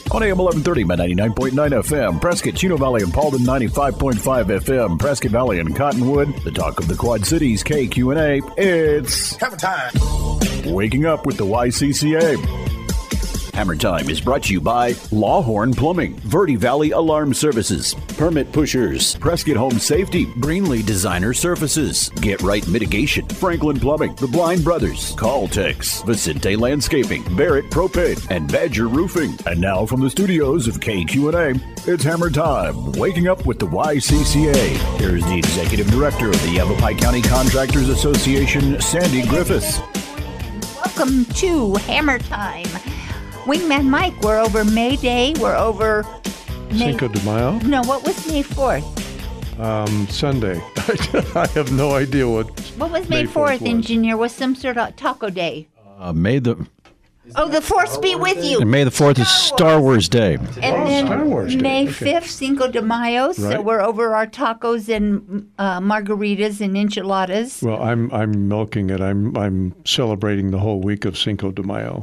On AM 1130, 99.9 FM, Prescott, Chino Valley, and Paulden, 95.5 FM, Prescott Valley and Cottonwood, the talk of the Quad Cities, KQNA. It's Hammer Time. Waking Up with the YCCA. Hammer Time is brought to you by Lawhorn Plumbing, Verde Valley Alarm Services, Permit Pushers, Prescott Home Safety, Greenlee Designer Services, Get Right Mitigation, Franklin Plumbing, The Blind Brothers, Caltex, Vicente Landscaping, Barrett Propane, and Badger Roofing. And now from the studios of KQNA, it's Hammer Time, Waking Up with the YCCA. Here's the Executive Director of the Yavapai County Contractors Association, Sandy Griffiths. Welcome to Hammer Time. Wingman Mike, we're over May Day. We're over Cinco de Mayo? No, what was May 4th? Sunday. I have no idea what was May 4th, Engineer? Was some sort of taco day? The 4th be with you. And May the 4th is Star Wars Day. And then Star Wars Day. May Okay. 5th, Cinco de Mayo. Right. So we're over our tacos and margaritas and enchiladas. Well, I'm milking it. I'm celebrating the whole week of Cinco de Mayo.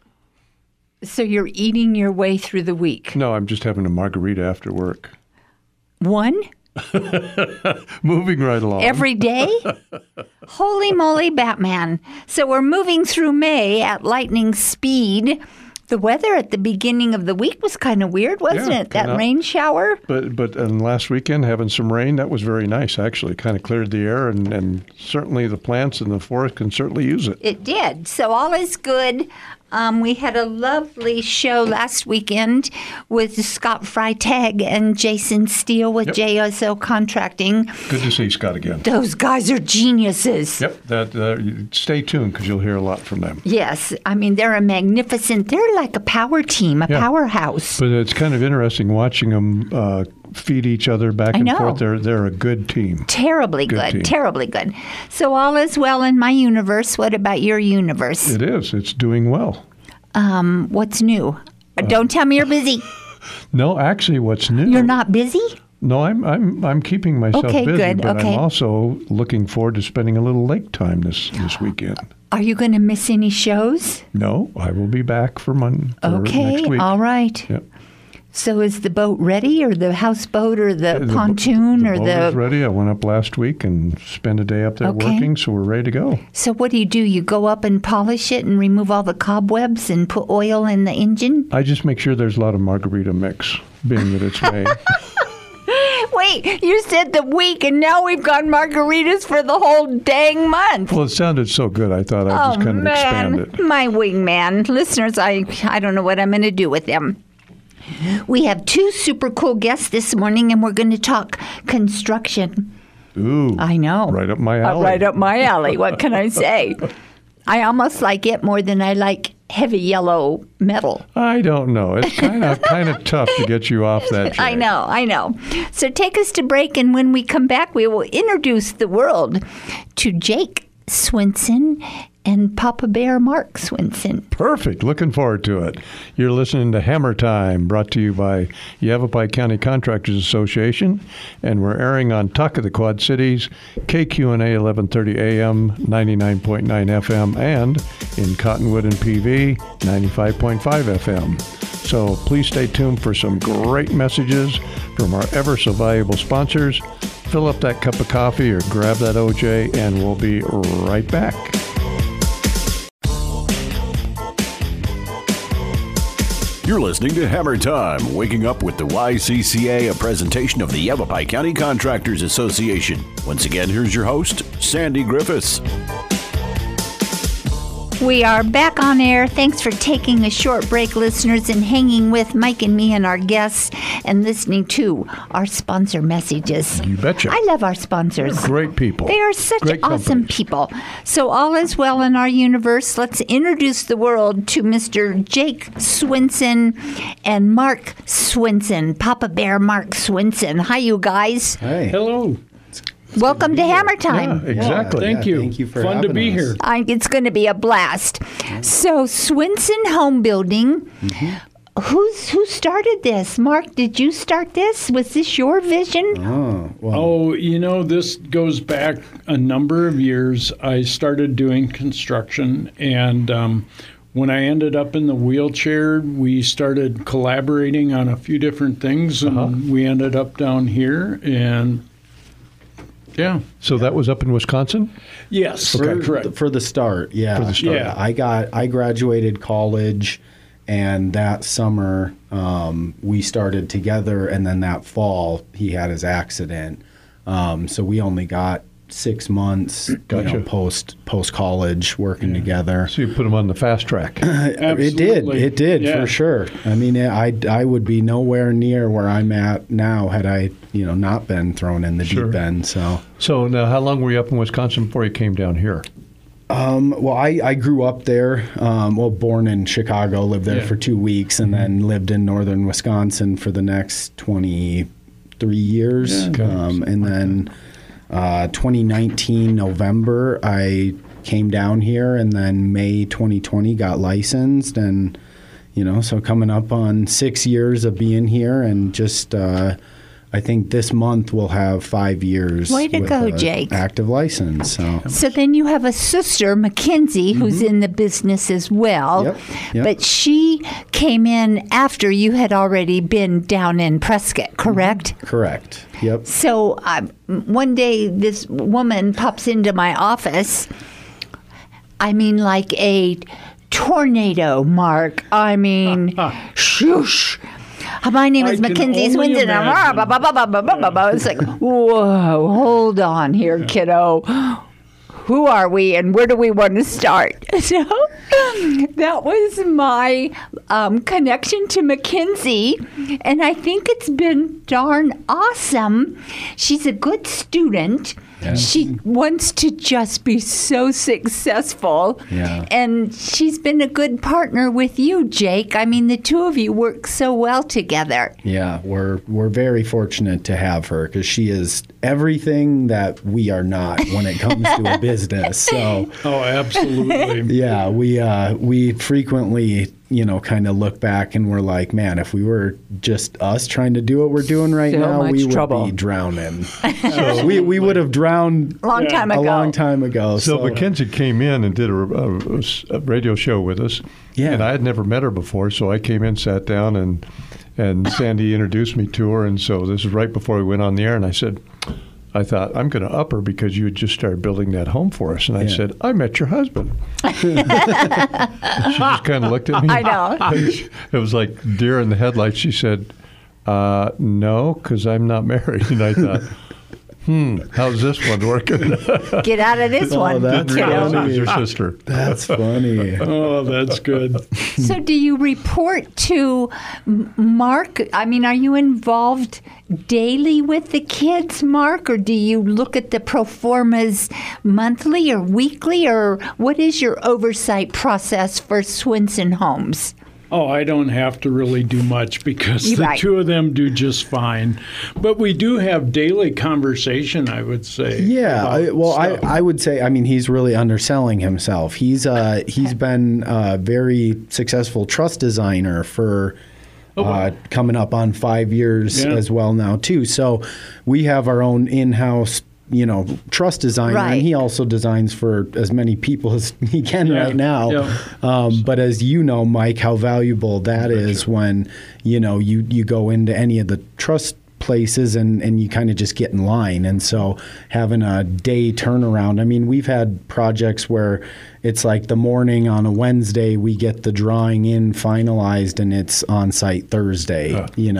So you're eating your way through the week. No, I'm just having a margarita after work. One? Moving right along. Every day? Holy moly, Batman. So we're moving through May at lightning speed. The weather at the beginning of the week was kind of weird, wasn't Yeah, it? That kinda. rain shower? But last weekend, having some rain, that was very nice, actually. Kind of cleared the air, and certainly the plants in the forest can certainly use it. It did. So all is good. We had a lovely show last weekend with Scott Freitag and Jason Steele with JSO Contracting. Good to see Scott again. Those guys are geniuses. Yep. Stay tuned because you'll hear a lot from them. Yes. I mean, they're they're like a power team, a powerhouse. But it's kind of interesting watching them feed each other back and forth. They're a good team. Terribly Good team. Terribly good. So all is well in my universe. What about your universe? It is. It's doing well. What's new? Don't tell me you're busy. No, actually, what's new? You're not busy? No, I'm keeping myself Okay, busy, good, but okay. I'm also looking forward to spending a little lake time this weekend. Are you going to miss any shows? No, I will be back for next week. All right. Yep. So is the boat ready, or the houseboat, or the pontoon, the or boat is ready. I went up last week and spent a day up there working, so we're ready to go. So what do? You go up and polish it and remove all the cobwebs and put oil in the engine? I just make sure there's a lot of margarita mix, being that it's May. Wait, you said the week, and now we've got margaritas for the whole dang month. Well, it sounded so good, I thought I'd just kind of expand it. My wingman. Listeners, I don't know what I'm going to do with them. We have two super cool guests this morning, and we're going to talk construction. Ooh. I know. Right up my alley. Right up my alley. What can I say? I almost like it more than I like heavy yellow metal. I don't know. It's kind of tough to get you off that track. I know. So take us to break, and when we come back, we will introduce the world to Jake Swinson and Papa Bear Mark Swinson. Perfect. Looking forward to it. You're listening to Hammer Time, brought to you by Yavapai County Contractors Association, and we're airing on Talk of the Quad Cities, KQNA 1130 AM, 99.9 FM, and in Cottonwood and PV, 95.5 FM. So please stay tuned for some great messages from our ever so valuable sponsors. Fill up that cup of coffee or grab that OJ, and we'll be right back. You're listening to Hammer Time, Waking Up with the YCCA, a presentation of the Yavapai County Contractors Association. Once again, here's your host, Sandy Griffiths. We are back on air. Thanks for taking a short break, listeners, and hanging with Mike and me and our guests and listening to our sponsor messages. You betcha. I love our sponsors. They're great people. They are such Great awesome companies. people. So all is well in our universe. Let's introduce the world to Mr. Jake Swinson and Mark Swinson, Papa Bear Mark Swinson. Hi, you guys. Hey. Hello. Welcome to Hammer Time. Yeah, exactly. Thank you. Thank you for Fun to having be us. here. It's going to be a blast. So Swinson Home Building. Who started this? Mark, did you start this? Was this your vision? Oh, this goes back a number of years. I started doing construction, and when I ended up in the wheelchair, we started collaborating on a few different things, and we ended up down here. And yeah. So that was up in Wisconsin? Yes, correct. For the start, yeah. For the start. Yeah. I graduated college, and that summer we started together, and then that fall he had his accident. So we only got 6 months post college working together. So you put them on the fast track. It did for sure. I mean, I would be nowhere near where I'm at now had I not been thrown in the deep end. So now, how long were you up in Wisconsin before you came down here? Well, I grew up there. Born in Chicago, lived there for 2 weeks, and then lived in northern Wisconsin for the next 23 years. And then 2019 November, I came down here, and then May 2020 got licensed, and so coming up on 6 years of being here, and just I think this month we'll have 5 years. Way to with go, a Jake. Active license. So then you have a sister, Mackenzie, who's in the business as well. Yep. But she came in after you had already been down in Prescott, correct? Correct. Yep. So one day this woman pops into my office. I mean, like a tornado, Mark. I mean, shoosh. My name is Mackenzie Swinton. It's like, whoa, hold on here, kiddo. Who are we and where do we want to start? So that was my connection to Mackenzie, and I think it's been darn awesome. She's a good student. Yeah. She wants to just be so successful. Yeah. And she's been a good partner with you, Jake. I mean, the two of you work so well together. Yeah, we're very fortunate to have her because she is everything that we are not when it comes to a business. So, absolutely. Yeah, we frequently kind of look back and we're like, man, if we were just us trying to do what we're doing right now, we would be drowning. So we would have drowned a long time ago. So Mackenzie came in and did a radio show with us. Yeah. And I had never met her before, so I came in, sat down, and Sandy introduced me to her. And so this is right before we went on the air, and I thought, I'm going to up her because you had just started building that home for us. And I said, I met your husband. She just kind of looked at me. I know. It was like deer in the headlights. She said, no, because I'm not married. And I thought, how's this one working? Get out of this one. That's It was your sister. That's funny. Oh, that's good. So do you report to Mark? I mean, are you involved daily with the kids, Mark, or do you look at the pro formas monthly or weekly, or what is your oversight process for Swinson Homes? Oh, I don't have to really do much because the two of them do just fine. But we do have daily conversation, I would say. Yeah, I would say, I mean, he's really underselling himself. He's been a very successful truss designer for coming up on 5 years as well now, too. So we have our own in-house truss designer, and he also designs for as many people as he can right now. Yeah. But as you know, Mike, how valuable that is when, you go into any of the truss places and you kind of just get in line. And so having a day turnaround, I mean, we've had projects where it's like the morning on a Wednesday, we get the drawing in finalized and it's on site Thursday.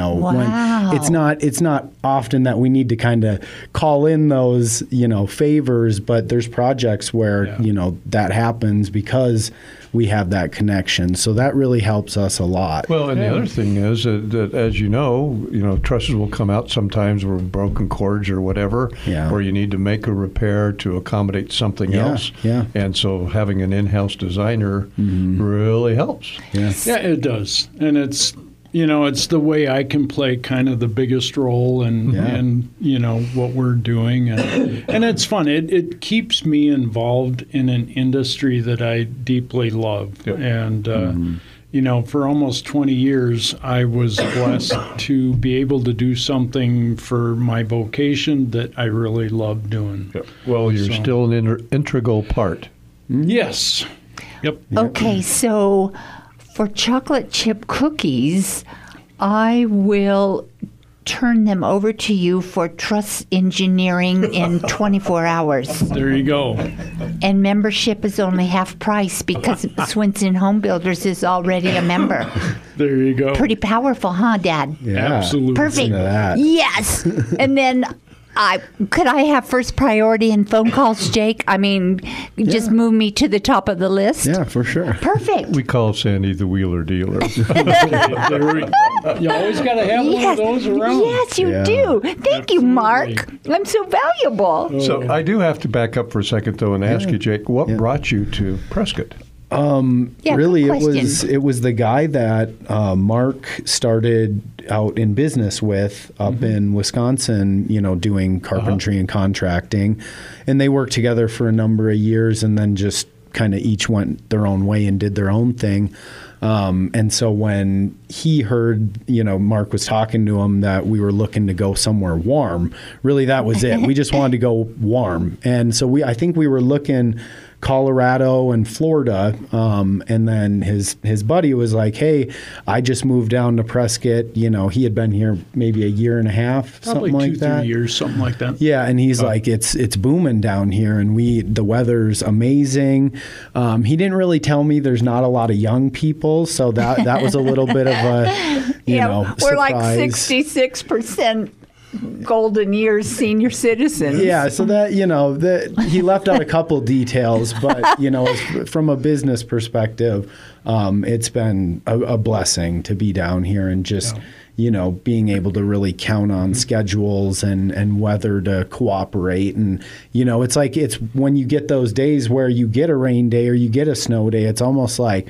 Wow. When it's not often that we need to kind of call in those, favors, but there's projects where, that happens because we have that connection. So that really helps us a lot. Well, and the other thing is that as you know, trusses will come out sometimes with broken cords or whatever, or you need to make a repair to accommodate something else. Yeah. And so having an in-house designer really helps. Yeah, it does. And it's the way I can play kind of the biggest role in what we're doing. And it's fun. It keeps me involved in an industry that I deeply love. Yep. And, for almost 20 years, I was blessed to be able to do something for my vocation that I really love doing. Yep. Well, you're still an integral part. Yes. Yep. Okay, so for chocolate chip cookies, I will turn them over to you for truss engineering in 24 hours. There you go. And membership is only half price because Swinson Home Builders is already a member. There you go. Pretty powerful, huh, Dad? Yeah. Absolutely. Perfect. Listen to that. Yes. And then could I have first priority in phone calls, Jake? I mean, just move me to the top of the list. Yeah, for sure. Perfect. We call Sandy the wheeler dealer. You always got to have one of those around. Yes, you Yeah. do. Thank you, Mark. I'm so valuable. So I do have to back up for a second, though, and ask you, Jake, what brought you to Prescott? Yeah, Really, good question. it was the guy that Mark started out in business with up in Wisconsin, doing carpentry and contracting. And they worked together for a number of years and then just kind of each went their own way and did their own thing. And so when he heard, Mark was talking to him that we were looking to go somewhere warm, really that was it. We just wanted to go warm. And so I think we were looking Colorado and Florida. And then his buddy was like, hey, I just moved down to Prescott. He had been here maybe a year and a half, Probably something like that. 2-3 years, something like that. Yeah, and he's like, it's booming down here, and the weather's amazing. He didn't really tell me there's not a lot of young people, so that was a little bit of a we're like surprise. 66% golden years senior citizens. Yeah, so that he left out a couple details, but from a business perspective, it's been a blessing to be down here and just. Being able to really count on schedules and weather to cooperate. And, it's when you get those days where you get a rain day or you get a snow day, it's almost like,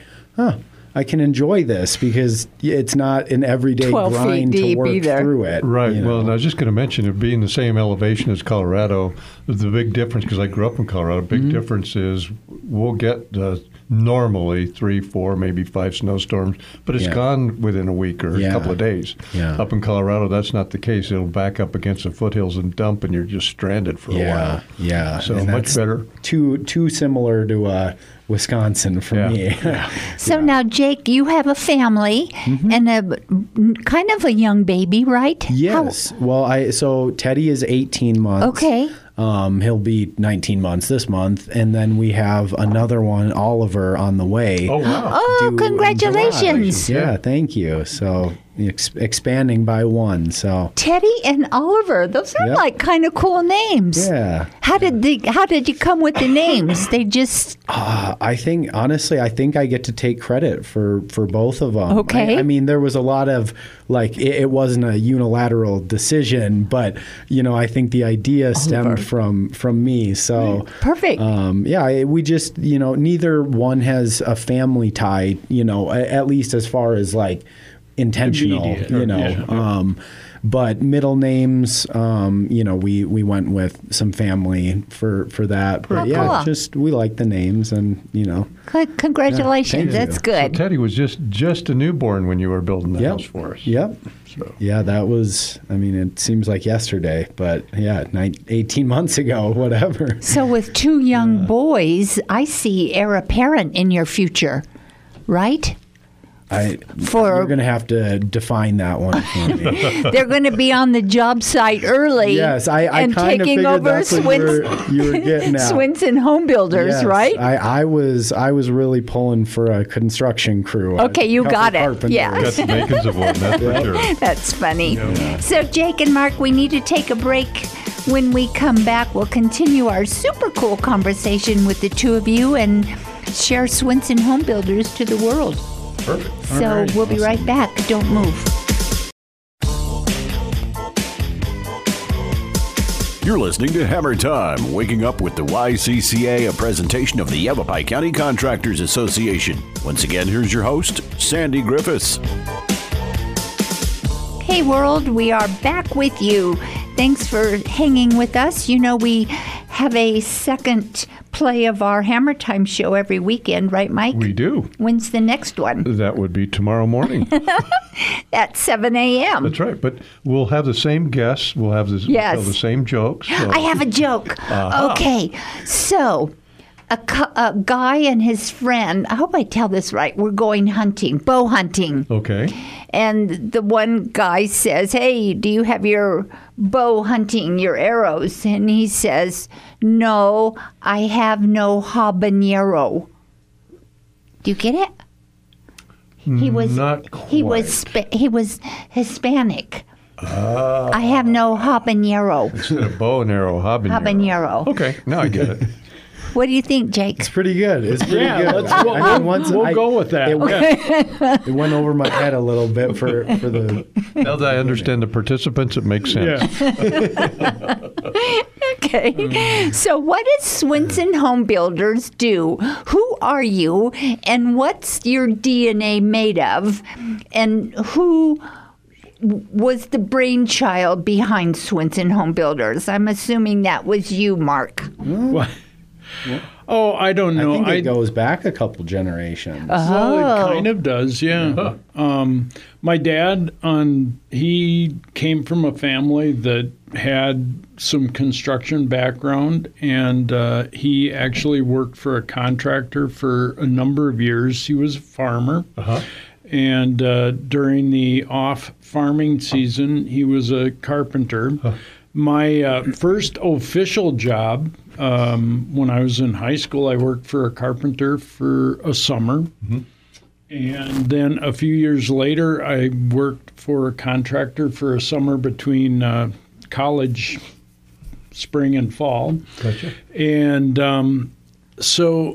I can enjoy this because it's not an everyday 12 feet grind to deep work either. through it. Right. Well, and I was just going to mention it being the same elevation as Colorado. The big difference, because I grew up in Colorado, big difference is we'll get normally 3, 4, maybe 5 snowstorms, but it's gone within a week or a couple of days. Yeah. Up in Colorado, that's not the case. It'll back up against the foothills and dump, and you're just stranded for a while. Yeah. So And much that's better. Too similar to Wisconsin for me. So now, Jake, you have a family and a kind of a young baby, right? Yes. So Teddy is 18 months. Okay. He'll be 19 months this month, and then we have another one, Oliver, on the way. Oh, wow. Oh, due in congratulations. July. Yeah, thank you. So expanding by one. So Teddy and Oliver, those are Yep. like kind of cool names. yeah. How did you come with the names? They just I think I get to take credit for both of them. Okay. I mean, there was a lot of it wasn't a unilateral decision, but I think the idea stemmed from me. So perfect. we just neither one has a family tie. At least as far as intentional. Immediate, But middle names, we went with some family for that. But cool. just we like the names and Congratulations. Yeah, thank That's you. good. Teddy was just a newborn when you were building the house for us. Yep. So. Yeah, that was, it seems like yesterday, but 18 months ago, whatever. So with 2 young boys, I see heir apparent in your future, right? You're going to have to define that one for me. They're going to be on the job site early. Yes, I and kind of taking figured over that's what you were getting at. Swinson Home Builders, Yes, right? I was really pulling for a construction crew. Okay, you got it. Yeah. Got the makings of one, that's for sure. That's funny. So, Jake and Mark, we need to take a break. When we come back, we'll continue our super cool conversation with the two of you and share Swinson Home Builders to the world. Perfect. So we'll be right back. Don't move. You're listening to Hammer Time, waking up with the YCCA, a presentation of the Yavapai County Contractors Association. Once again, here's your host, Sandy Griffiths. Hey world, we are back with you. Thanks for hanging with us. We have a second play of our Hammer Time show every weekend, right, Mike? We do. When's the next one? That would be tomorrow morning. At 7 a.m. That's right. But we'll have the same guests. We'll tell the same jokes. So. I have a joke. Okay, so a guy and his friend, I hope I tell this right, were going hunting, bow hunting. Okay. And the one guy says, "Hey, do you have your bow hunting, your arrows?" And he says, "No, I have no habanero." Do you get it? He was Not he was he was Hispanic. I have no habanero. Instead of bow and arrow, habanero. Okay, now I get it. What do you think, Jake? It's pretty good. It's pretty good. We'll go with that. It went over my head a little bit for the. Now that I understand the participants, it makes sense. Yeah. Okay. So what does Swenson Home Builders do? Who are you, and what's your DNA made of? And who was the brainchild behind Swenson Home Builders? I'm assuming that was you, Mark. What? Oh, I don't know. I think it goes back a couple generations. Well, it kind of does, yeah. My dad, he came from a family that had some construction background, and he actually worked for a contractor for a number of years. He was a farmer. And during the off-farming season, he was a carpenter. My first official job, when I was in high school, I worked for a carpenter for a summer. And then a few years later, I worked for a contractor for a summer between college, spring and fall. Gotcha. And so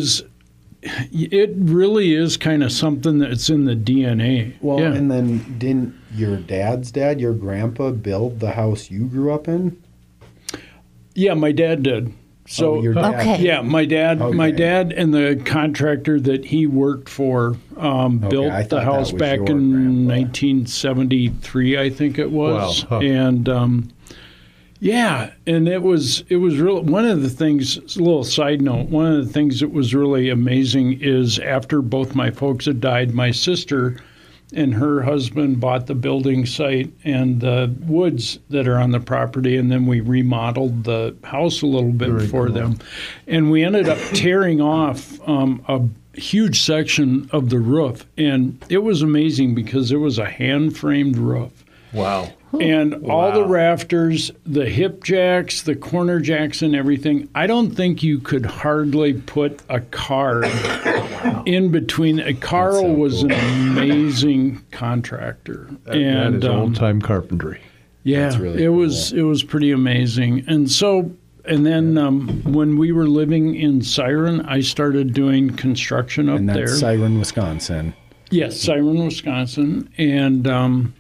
it really is kind of something that's in the DNA. Well, yeah. and then didn't your dad's dad, your grandpa, build the house you grew up in? Yeah, my dad did. So your dad. Okay. Yeah, my dad and the contractor that he worked for built the house back in 1973, I think it was. Wow. And yeah, and it was really one of the things. A little side note: one of the things that was really amazing is after both my folks had died, my sister and her husband bought the building site and the woods that are on the property, and then we remodeled the house a little bit for them. And we ended up tearing off a huge section of the roof, and it was amazing because it was a hand-framed roof. Wow. And all the rafters, the hip jacks, the corner jacks and everything, I don't think you could hardly put a car in between. Carl was an amazing contractor. That is old-time carpentry. Yeah, really it was pretty amazing. And so, and then when we were living in Siren, I started doing construction up And that's there. Siren, Wisconsin. Yes, Siren, Wisconsin. And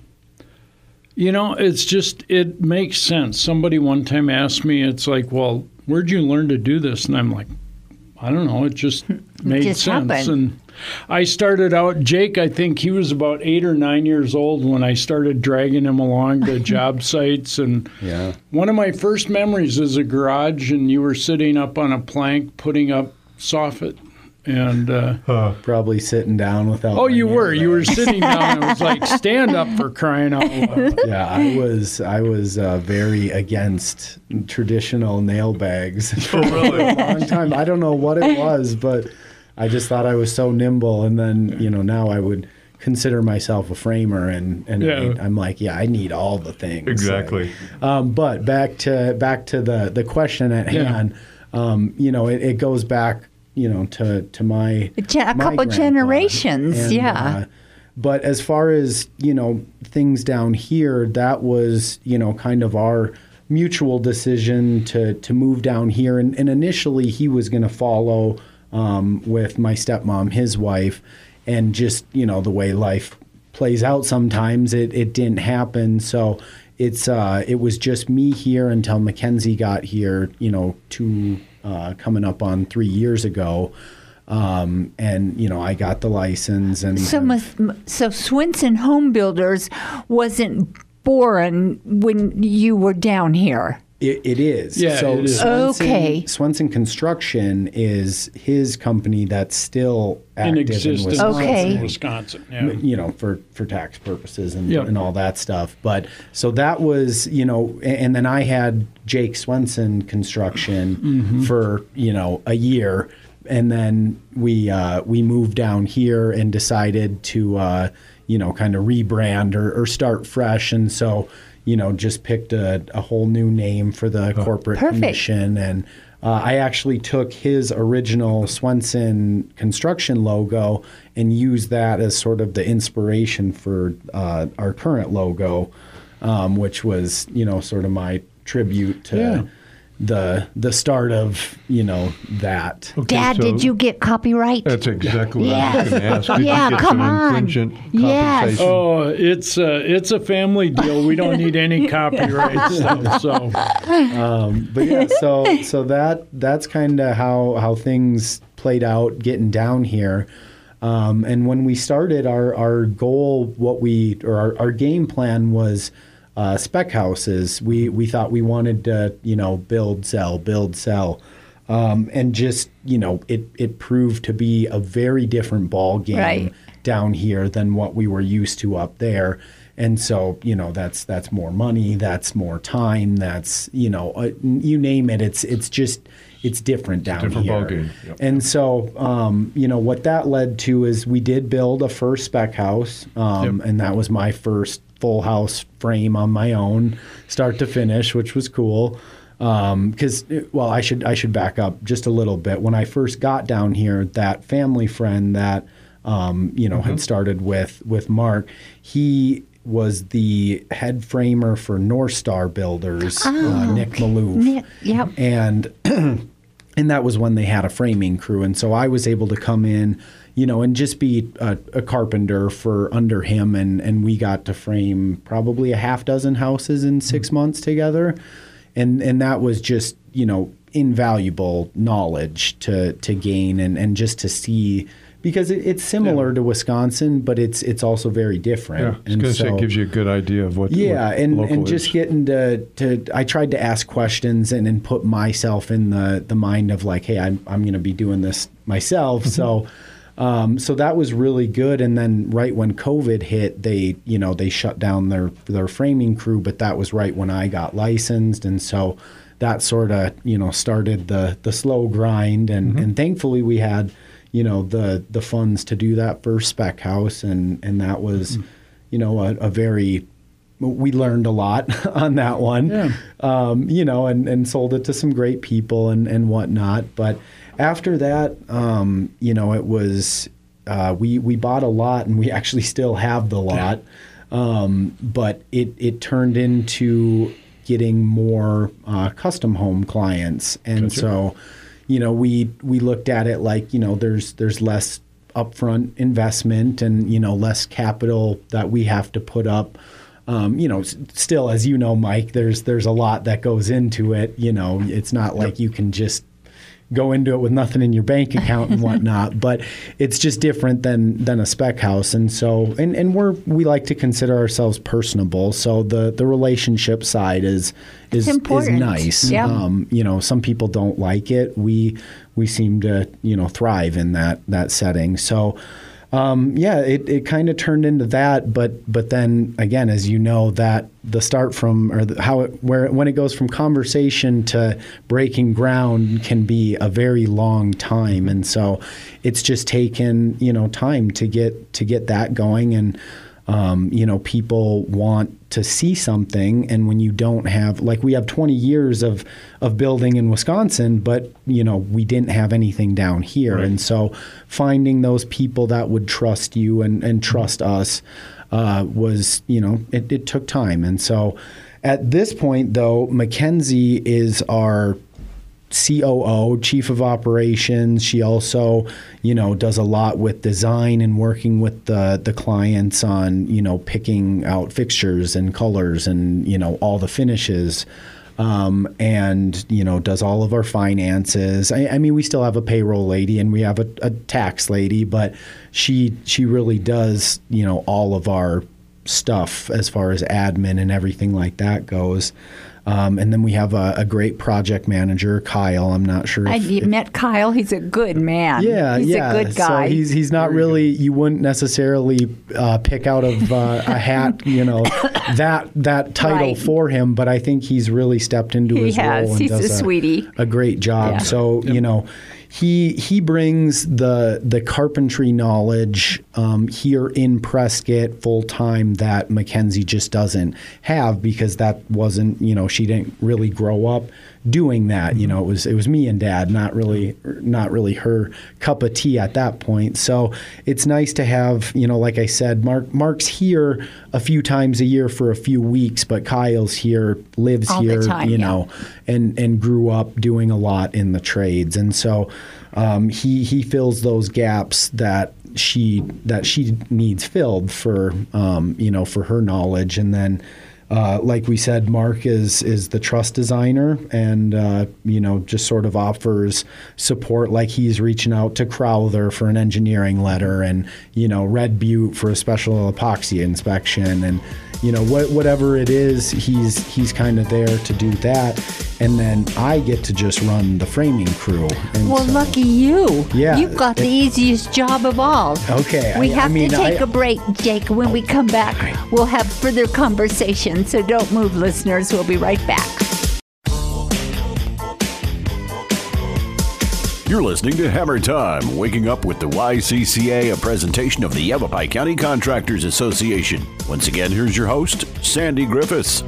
it makes sense. Somebody one time asked me, it's like, well, where'd you learn to do this? And I'm like, I don't know. It just made just sense. happened. And I started out, Jake, I think he was about 8 or 9 years old when I started dragging him along to job sites. And Yeah. one of my first memories is a garage, and you were sitting up on a plank putting up soffit. And Probably sitting down without. oh, my you nail were. You were bags. sitting down. It was like, stand up for crying out loud. Yeah, I was very against traditional nail bags for a long time. I don't know what it was, but I just thought I was so nimble. And then now I would consider myself a framer, and Yeah. I'm like, yeah, I need all the things. Exactly. But back to the question at hand. It goes back. To my A couple grandpa. generations, And, yeah. But as far as, things down here, that was, kind of our mutual decision to move down here. And initially he was going to follow with my stepmom, his wife, and just, the way life plays out sometimes, it didn't happen. So it was just me here until Mackenzie got here, coming up on 3 years ago. And, I got the license. And So Swenson Home Builders wasn't born when you were down here. It is. Yeah, so it is. Okay. Swenson Construction is his company that's still active in existence Okay. in Wisconsin. Yeah. you know, for tax purposes and, Yep. and all that stuff. But so that was, you know, and then I had Jake Swenson Construction for, you know, a year. And then we moved down here and decided to, you know, kind of rebrand or start fresh. And so, you know, just picked a whole new name for the corporate Perfect. commission. And I actually took his original Swenson Construction logo and used that as sort of the inspiration for our current logo, which was, you know, sort of my tribute to the start of, you know, that. Okay, Dad, so did you get copyright? That's exactly what I was Yes. going to ask. Did Yeah, you get come some on. infringement Yes. compensation? Oh, it's a family deal. We don't need any copyright stuff. So But yeah, so that's kind of how things played out getting down here. And when we started, our goal, our game plan was spec houses. We thought we wanted to, you know, build, sell, and just, you know, it proved to be a very different ball game Right. down here than what we were used to up there. And so, you know, that's more money, that's more time, that's, you know, you name it. It's different down Different here. ballgame. Yep. And so, you know, what that led to is we did build a first spec house, and that was my first full house frame on my own, start to finish, which was cool. Because, well, I should back up just a little bit. When I first got down here, that family friend that, you know, had started with Mark, he was the head framer for North Star Builders, Nick Malouf. Yep. And and that was when they had a framing crew. And so I was able to come in, you know, and just be a carpenter for under him. And we got to frame probably a half dozen houses in 6 months together. And that was just, you know, invaluable knowledge to gain and just to see, because it's similar to Wisconsin, but it's also very different. Yeah, I was And going to say so- it gives you a good idea of what yeah, what and local just is. getting to I tried to ask questions and put myself in the mind of like, hey, I'm going to be doing this myself. So that was really good. And then right when COVID hit, they shut down their framing crew, but that was right when I got licensed, and so that sort of, you know, started the slow grind. And thankfully we had, you know, the funds to do that first spec house, and that was, you know, a very, we learned a lot on that one, you know, and sold it to some great people and whatnot. But after that, you know, it was, we bought a lot, and we actually still have the lot, but it turned into getting more custom home clients. And so, you know, we looked at it like, you know, there's less upfront investment and, you know, less capital that we have to put up. You know, still, as you know, Mike, there's a lot that goes into it. You know, it's not like you can just go into it with nothing in your bank account and whatnot, but it's just different than a spec house. And so, and we like to consider ourselves personable. So the relationship side is important. nice. Yeah. You know, some people don't like it. We seem to, you know, thrive in that setting. So, yeah, it kind of turned into that, but then again, as you know, that the start from when it goes from conversation to breaking ground can be a very long time, and so it's just taken, you know, time to get that going. And you know, people want to see something, and when you don't have, like, we have 20 years of building in Wisconsin, but, you know, we didn't have anything down here. Right. And so finding those people that would trust you and trust us was, you know, it took time. And so at this point, though, Mackenzie is our COO, Chief of Operations. She also, you know, does a lot with design and working with the clients on, you know, picking out fixtures and colors and, you know, all the finishes. And, you know, does all of our finances. I mean, we still have a payroll lady and we have a tax lady, but she really does, you know, all of our stuff as far as admin and everything like that goes. And then we have a great project manager, Kyle. I'm not sure if You met Kyle. He's a good man. Yeah, he's a good guy. So he's not really. You wouldn't necessarily pick out of a hat, that title Right. for him. But I think he's really stepped into his role and He's does a sweetie. a great job. Yeah. So he brings the carpentry knowledge here in Prescott full time that Mackenzie just doesn't have, because that wasn't, she didn't really grow up doing that. It was me and Dad, not really her cup of tea at that point. So it's nice to have, like I said, Mark's here a few times a year for a few weeks, but Kyle's here, lives All the here, time, yeah. and grew up doing a lot in the trades. And so he fills those gaps that she needs filled for for her knowledge. And then like we said, Mark is the truss designer, and just sort of offers support, like he's reaching out to Crowther for an engineering letter, and Red Butte for a special epoxy inspection, and whatever it is, he's kind of there to do that. And then I get to just run the framing crew. And Well, lucky you. Yeah. You've got the easiest job of all. Okay. We have to take a break, Jake. When we come back, we'll have further conversation. So don't move, listeners. We'll be right back. You're listening to Hammer Time, waking up with the YCCA, a presentation of the Yavapai County Contractors Association. Once again, here's your host, Sandy Griffiths.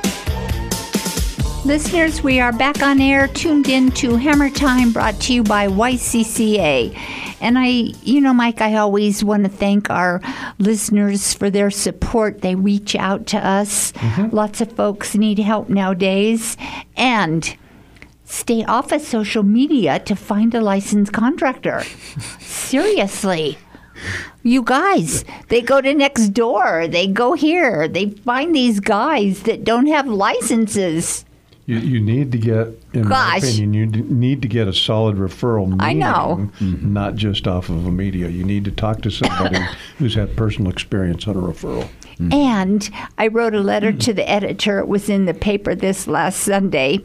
Listeners, we are back on air, tuned in to Hammer Time, brought to you by YCCA. And Mike, I always want to thank our listeners for their support. They reach out to us. Mm-hmm. Lots of folks need help nowadays. And stay off of social media to find a licensed contractor. Seriously. You guys, they go to Nextdoor, they go here, they find these guys that don't have licenses. You need to get, in my opinion, you need to get a solid referral meeting. I know. Not just off of a media. You need to talk to somebody who's had personal experience on a referral. And I wrote a letter to the editor. It was in the paper this last Sunday.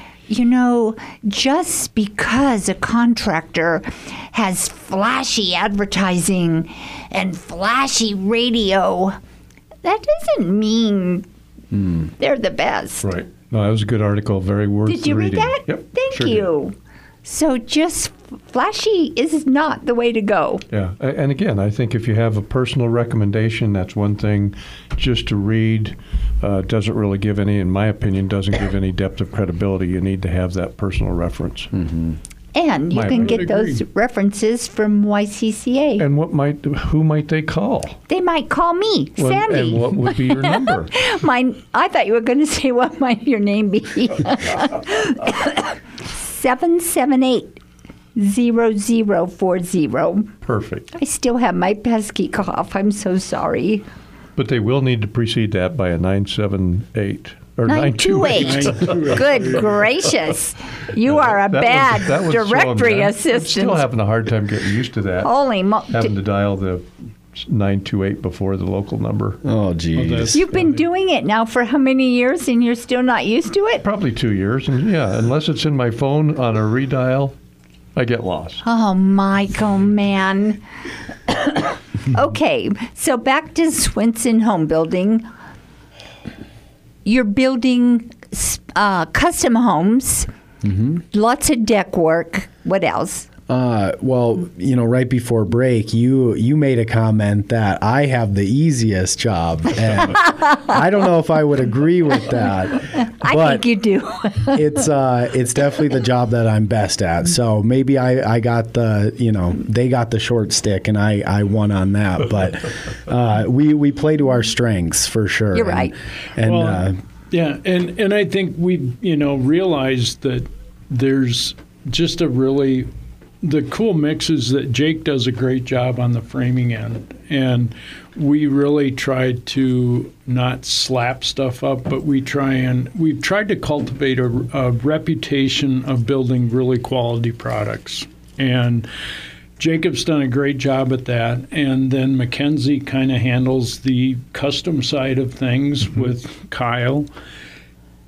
Just because a contractor has flashy advertising and flashy radio, that doesn't mean they're the best. Right. No, that was a good article. Very worth reading. Did you read that? Yep. Thank sure you. Did. So just flashy is not the way to go. Yeah. And again, I think if you have a personal recommendation, that's one thing. Just to read doesn't really give any, in my opinion, doesn't give any depth of credibility. You need to have that personal reference. Mm-hmm. And you can get those references from YCCA. And who might they call? They might call me, Sandy. And what would be your number? I thought you were going to say, what might your name be? 778-0040. Perfect. I still have my pesky cough. I'm so sorry. But they will need to precede that by a 978. Or 928. Good gracious. You are a bad directory assistant. I'm still having a hard time getting used to that. Holy having to dial the 928 before the local number. Oh, geez. You've been doing it now for how many years, and you're still not used to it? Probably 2 years. And yeah, unless it's in my phone on a redial, I get lost. Oh, Michael, man. Okay, so back to Swenson Home Building. You're building custom homes, lots of deck work. What else? Well, right before break, you made a comment that I have the easiest job, and I don't know if I would agree with that. I think you do. It's definitely the job that I'm best at. So maybe I got they got the short stick, and I won on that. But we play to our strengths for sure. You're right. And yeah, and I think we realized that there's just the cool mix is that Jake does a great job on the framing end, and we really tried to not slap stuff up, but we've tried to cultivate a reputation of building really quality products. And Jacob's done a great job at that, and then Mackenzie kind of handles the custom side of things with Kyle.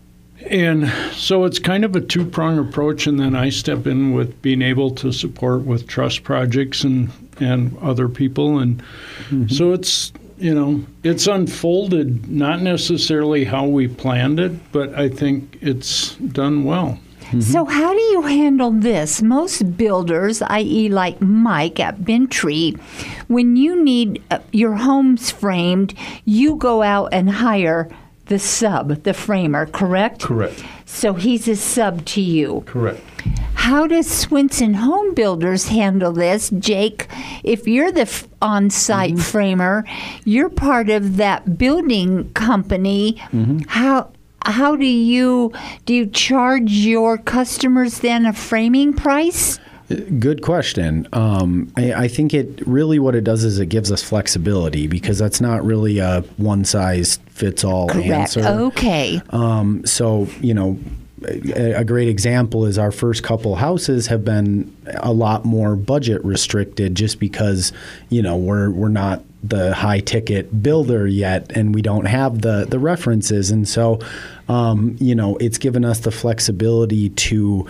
And so it's kind of a two-prong approach, and then I step in with being able to support with trust projects and other people. And so it's, it's unfolded not necessarily how we planned it, but I think it's done well. So how do you handle this? Most builders, i.e. like Mike at Bintry, when you need your homes framed, you go out and hire the sub, the framer, correct? Correct. So he's a sub to you. Correct. How does Swinson Home Builders handle this? Jake, if you're the on-site framer, you're part of that building company. How do you charge your customers then a framing price? Good question. I think what it does is it gives us flexibility, because that's not really a one-size-fits-all answer. Okay. So, a great example is our first couple houses have been a lot more budget restricted, just because, we're not the high ticket builder yet, and we don't have the references. And so, it's given us the flexibility to,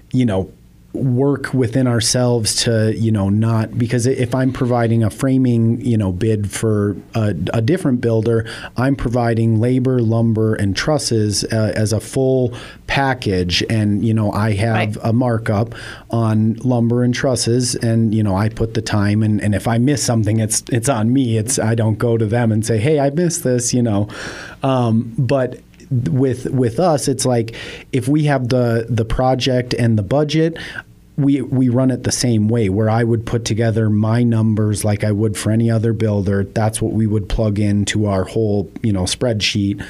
work within ourselves to, not, because if I'm providing a framing, bid for a different builder, I'm providing labor, lumber, and trusses as a full package. And, I have a markup on lumber and trusses, and, I put the time, and if I miss something, it's on me. I don't go to them and say, hey, I missed this, but with us, it's like, if we have the project and the budget, we run it the same way, where I would put together my numbers like I would for any other builder. That's what we would plug into our whole, spreadsheet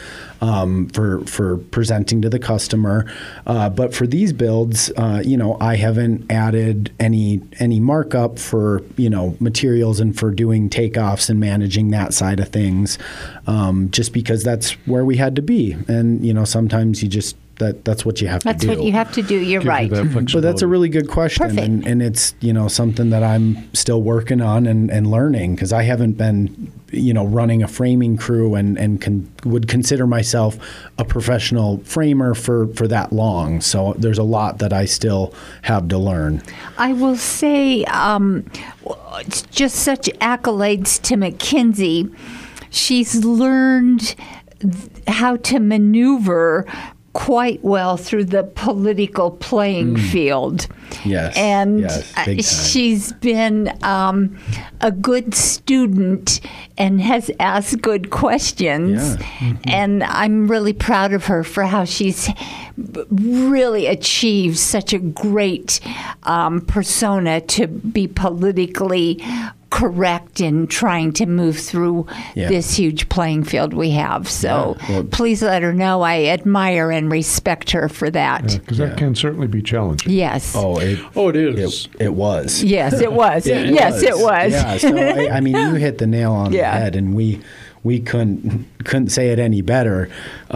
for presenting to the customer. But for these builds, I haven't added any markup for, materials and for doing takeoffs and managing that side of things, just because that's where we had to be. And, sometimes you just, that's what you have to do. That's what you have to do. You're right. But that's a really good question. Perfect. And it's, something that I'm still working on and learning, because I haven't been, running a framing crew and would consider myself a professional framer for that long. So there's a lot that I still have to learn. I will say, it's just such accolades to McKinsey. She's learned how to maneuver quite well through the political playing field. Yes. And big time. She's been a good student and has asked good questions. Yeah. And I'm really proud of her for how she's really achieved such a great persona to be politically correct in trying to move through this huge playing field we have. So please let her know I admire and respect her for that. Because that can certainly be challenging. Yes. It is. It was. Yes, it was. Yes, it was. Yeah. So you hit the nail on the head, and we couldn't say it any better.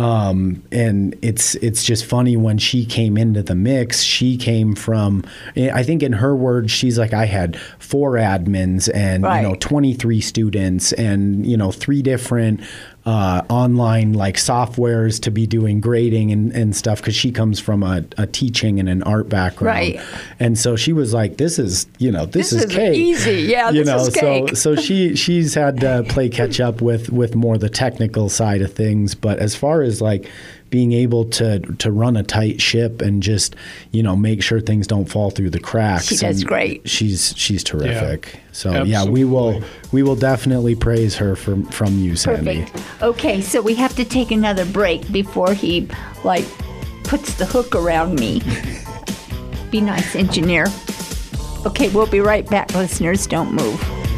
And it's just funny, when she came into the mix, she came from, I think in her words, she's like, I had 4 admins and 23 students and 3 different online like softwares to be doing grading and stuff, because she comes from a teaching and an art background. Right. And so she was like, this is cake. Easy. Yeah, this is cake. So she's had to play catch up with more the technical side of things. But as far as like being able to run a tight ship and just, make sure things don't fall through the cracks. She does great. She's terrific. Yeah, so absolutely. we will definitely praise her from you, Sandy. Perfect. Okay, so we have to take another break before he puts the hook around me. Be nice, engineer. Okay, we'll be right back, listeners. Don't move.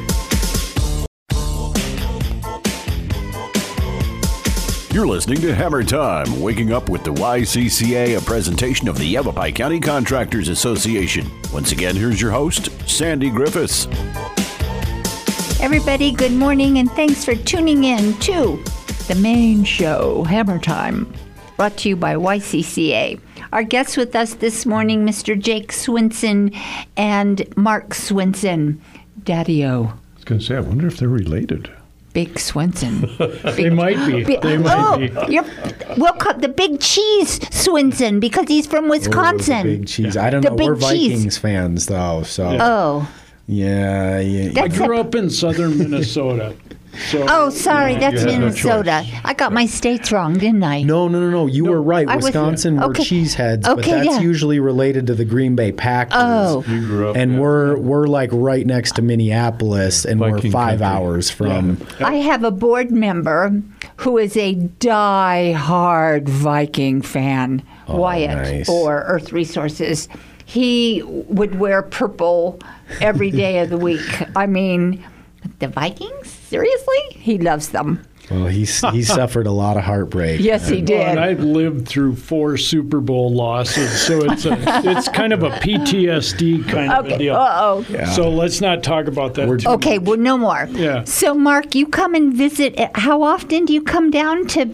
You're listening to Hammer Time, waking up with the YCCA, a presentation of the Yavapai County Contractors Association. Once again, here's your host, Sandy Griffiths. Everybody, good morning, and thanks for tuning in to the main show, Hammer Time, brought to you by YCCA. Our guests with us this morning, Mr. Jake Swinson and Mark Swinson. Daddy-O. I was going to say, I wonder if they're related. Big Swenson. They might be. They might be. We'll call the Big Cheese Swenson because he's from Wisconsin. The Big Cheese. I don't The know. Big We're cheese. Vikings fans, though. So Oh. yeah. I That's grew up in southern Minnesota. So, Oh, sorry, you know, that's you had no Minnesota. I got my states wrong, didn't I? No. You were right. I was- Wisconsin were okay. cheeseheads, but Okay, that's yeah. usually related to the Green Bay Packers. Oh. You grew up. And yeah. we're like right next to Minneapolis, and we're Viking 5 country. hours from. I have a board member who is a die-hard Viking fan, Wyatt, nice. for Earth Resources. He would wear purple every day of the week. I mean, the Vikings? Seriously? He loves them. Well, he suffered a lot of heartbreak. Yes, he Well, did. and I've lived through 4 Super Bowl losses, so it's kind of a PTSD kind of a Okay. deal. Uh-oh. So let's not talk about that. too Okay, much. well, no more. Yeah. So, Mark, you come and visit. How often do you come down to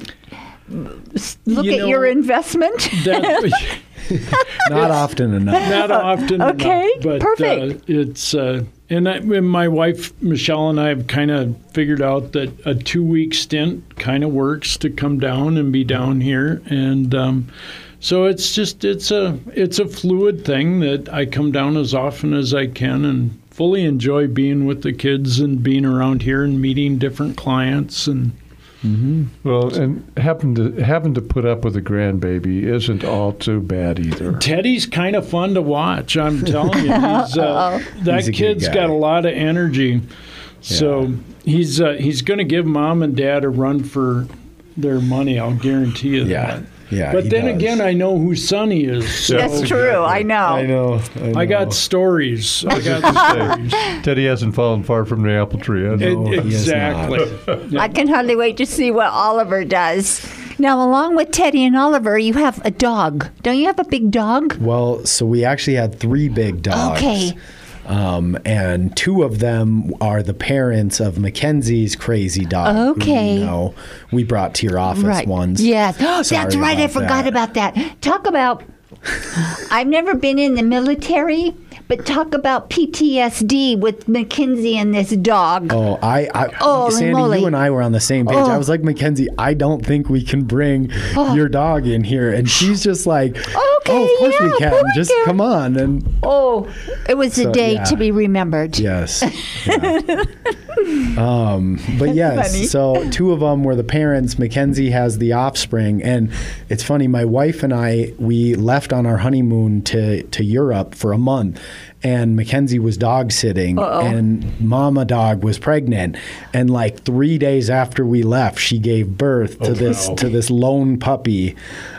look You at know, your investment? That, Not often enough. not often Okay, enough, but perfect. it's and my wife Michelle and I have kind of figured out that a 2-week stint kind of works to come down and be down here, and so it's a fluid thing that I come down as often as I can and fully enjoy being with the kids and being around here and meeting different clients and. Well, and having to put up with a grandbaby isn't all too bad either. Teddy's kind of fun to watch. I'm telling you, He's that a good kid's guy. got a lot of energy. So he's going to give mom and dad a run for their money. I'll guarantee you that. Yeah. But he then does. again, I know whose son he is. So That's true. I know. I know. I got stories. I got stories. Teddy hasn't fallen far from the apple tree. I know. he has Exactly. I can hardly wait to see what Oliver does. Now, along with Teddy and Oliver, you have a dog. Don't you have a big dog? Well, so we actually had 3 big dogs. Okay. And 2 of them are the parents of Mackenzie's crazy dog. Okay. Who, you know, we brought to your office Right. once. Yes. Oh, Sorry that's right. I about forgot that. about that. Talk about. I've never been in the military, but talk about PTSD with Mackenzie and this dog. Oh, Holy Sandy, moly. you and I were on the same page. I was like, Mackenzie, I don't think we can bring your dog in here. And she's just like, Okay, of course we yeah, can. we Just can." come on. And Oh, it was a So, day yeah. to be remembered. yes. Yeah. But yes, funny. so 2 of them were the parents. Mackenzie has the offspring. And it's funny, my wife and I, we left on our honeymoon to Europe for a month. And Mackenzie was dog sitting, and Mama Dog was pregnant. And like 3 days after we left, she gave birth to this lone puppy.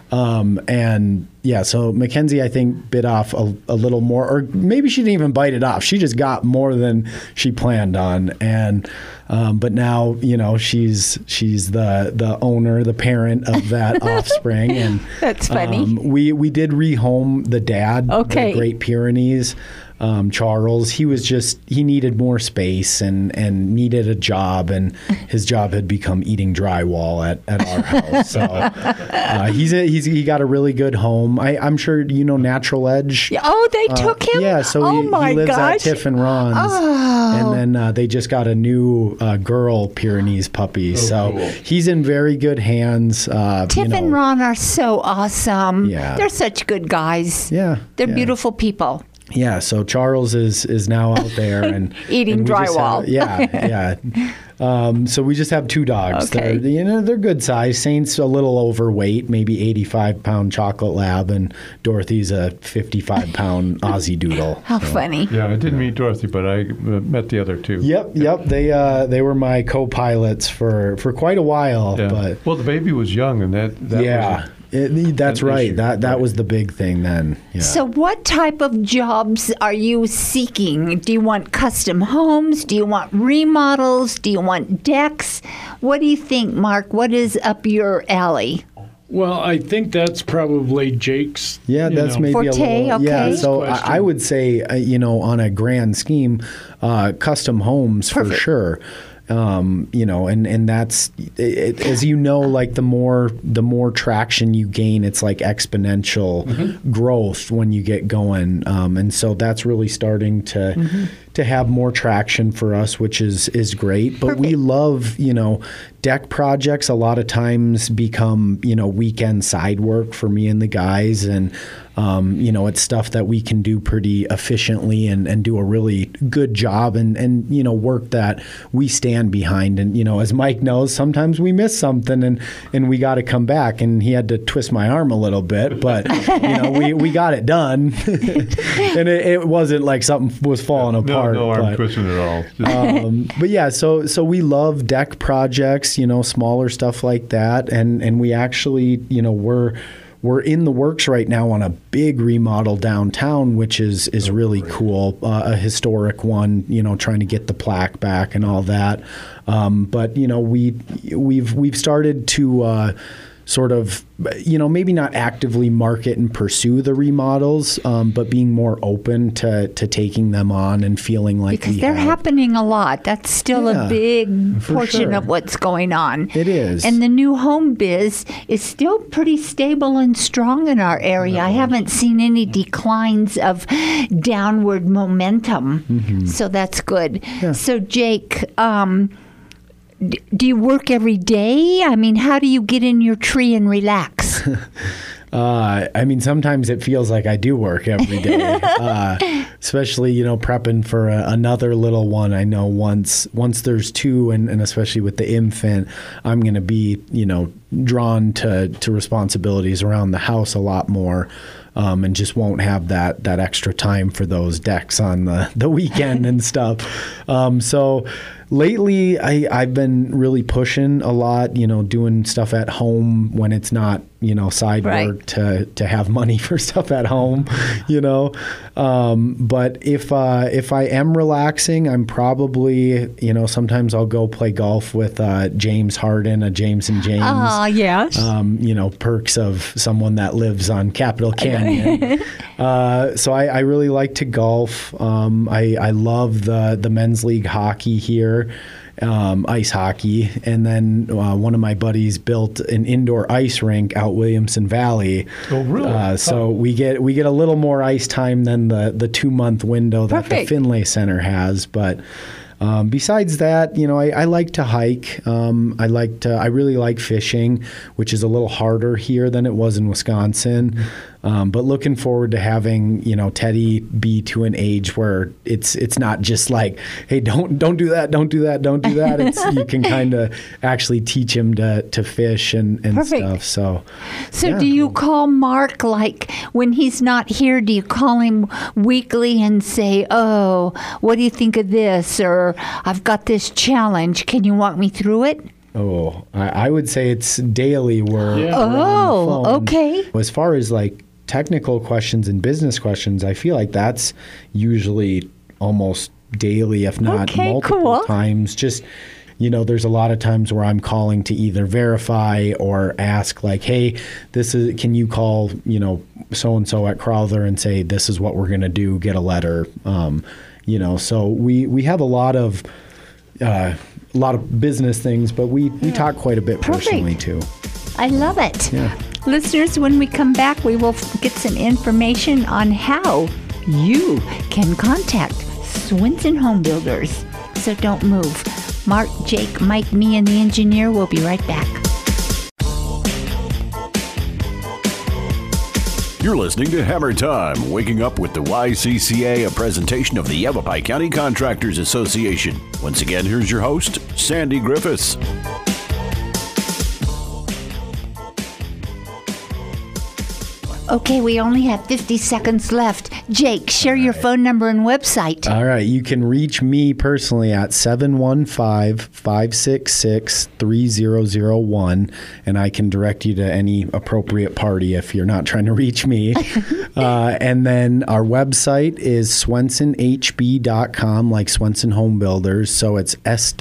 And yeah, so Mackenzie, I think, bit off a little more, or maybe she didn't even bite it off. She just got more than she planned on. And but now, you know, she's the owner, the parent of that offspring. And That's funny. we did rehome the dad, Okay. the Great Pyrenees. Charles, he needed more space and needed a job, and his job had become eating drywall at our house. So he got a really good home. I'm sure you know Natural Edge. Oh, they took him? Yeah, so oh my he lives gosh. at Tiff and Ron's, and then they just got a new girl Pyrenees puppy. cool. He's in very good hands. Tiff and Ron are so awesome. Yeah. They're such good guys. Yeah, They're yeah. beautiful people. Yeah, so Charles is now out there and Eating and we just drywall. yeah. So we just have 2 dogs. Okay. They're good size. Saint's a little overweight, maybe 85-pound chocolate lab, and Dorothy's a 55-pound Aussie Doodle. How funny. Yeah, I didn't meet Dorothy, but I met the other 2. Yep. They were my co-pilots for quite a while. Yeah. But Well, the baby was young, and that yeah, that's an right. issue. That Right. was the big thing then. Yeah. So, what type of jobs are you seeking? Do you want custom homes? Do you want remodels? Do you want decks? What do you think, Mark? What is up your alley? Well, I think that's probably Jake's. Yeah, you that's know. maybe Forte, a little. Yeah, okay. so Question. I would say, on a grand scheme, custom homes Perfect. for sure. And that's as you know, like the more traction you gain, it's like exponential growth when you get going, and so that's really starting to to have more traction for us, which is great. But we love, deck projects a lot of times become, weekend side work for me and the guys. And, it's stuff that we can do pretty efficiently and do a really good job and work that we stand behind. And, as Mike knows, sometimes we miss something and we got to come back. And he had to twist my arm a little bit, but, we got it done. And it wasn't like something was falling apart. No arm twisting at all. But yeah, so we love deck projects, smaller stuff like that. And we actually, we're in the works right now on a big remodel downtown, which is really cool. A historic one, trying to get the plaque back and all that. But we've started to sort of, maybe not actively market and pursue the remodels, but being more open to taking them on and feeling like because they're happening a lot. That's still a big portion of what's going on. It is. And the new home biz is still pretty stable and strong in our area. I haven't seen any declines of downward momentum. Mm-hmm. So that's good. Yeah. So Jake, do you work every day? I mean, how do you get in your tree and relax? Sometimes it feels like I do work every day, especially, prepping for another little one. I know once there's two, and especially with the infant, I'm going to be, drawn to responsibilities around the house a lot more. And just won't have that extra time for those decks on the weekend and stuff. So lately, I've been really pushing a lot, doing stuff at home when it's not, side work to have money for stuff at home, But if I am relaxing, I'm probably, sometimes I'll go play golf with James Harden, James and James. Yes. Perks of someone that lives on Capitol Canyon. So I really like to golf. I love the men's league hockey here. Ice hockey, and then one of my buddies built an indoor ice rink out Williamson Valley. Oh, really? So we get a little more ice time than the 2-month window that the Finlay Center has. But besides that, I like to hike. I really like fishing, which is a little harder here than it was in Wisconsin. But looking forward to having, Teddy be to an age where it's not just like, hey, don't do that, don't do that, don't do that. You can kind of actually teach him to fish and stuff. So yeah. Do you call Mark, like when he's not here, do you call him weekly and say, oh, what do you think of this? Or I've got this challenge. Can you walk me through it? Oh, I would say it's daily. We're on the phone. Okay. As far as like technical questions and business questions, I feel like that's usually almost daily, if not multiple times. Just, there's a lot of times where I'm calling to either verify or ask like, hey, can you call, so-and-so at Crowther and say, this is what we're going to do, get a letter. So we have a lot of business things, but we talk quite a bit personally too. I love it. Yeah. Listeners, when we come back, we will get some information on how you can contact Swinson Home Builders. So don't move. Mark, Jake, Mike, me, and the engineer will be right back. You're listening to Hammer Time, waking up with the YCCA, a presentation of the Yavapai County Contractors Association. Once again, here's your host, Sandy Griffiths. Okay, we only have 50 seconds left. Jake, share your phone number and website. All right, you can reach me personally at 715-566-3001, and I can direct you to any appropriate party if you're not trying to reach me. And then our website is swensonhb.com, like Swenson Home Builders, so it's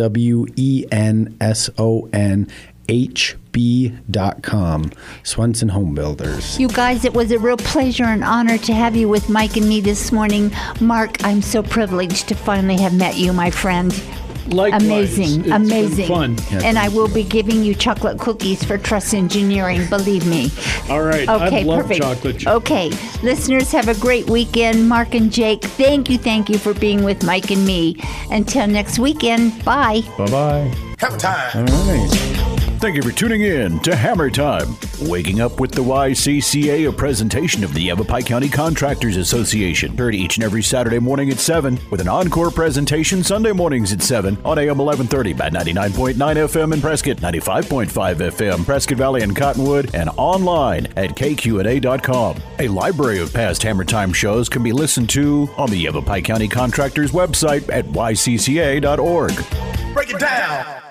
SWENSONHB.com, Swenson Home Builders. You guys, it was a real pleasure and honor to have you with Mike and me this morning. Mark, I'm so privileged to finally have met you, my friend. Likewise. Amazing, It's amazing. been fun. And I will be giving you chocolate cookies for Truss Engineering, believe me. All right. Okay, I love perfect. chocolate chip. Okay, listeners, have a great weekend. Mark and Jake, thank you for being with Mike and me. Until next weekend, bye. Bye-bye. Hammer time. All right. Thank you for tuning in to Hammer Time. Waking Up with the YCCA, a presentation of the Yavapai County Contractors Association. Heard each and every Saturday morning at 7, with an encore presentation Sunday mornings at 7 on AM 1130 by 99.9 FM in Prescott, 95.5 FM, Prescott Valley and Cottonwood, and online at kqna.com. A library of past Hammer Time shows can be listened to on the Yavapai County Contractors website at ycca.org. Break it down.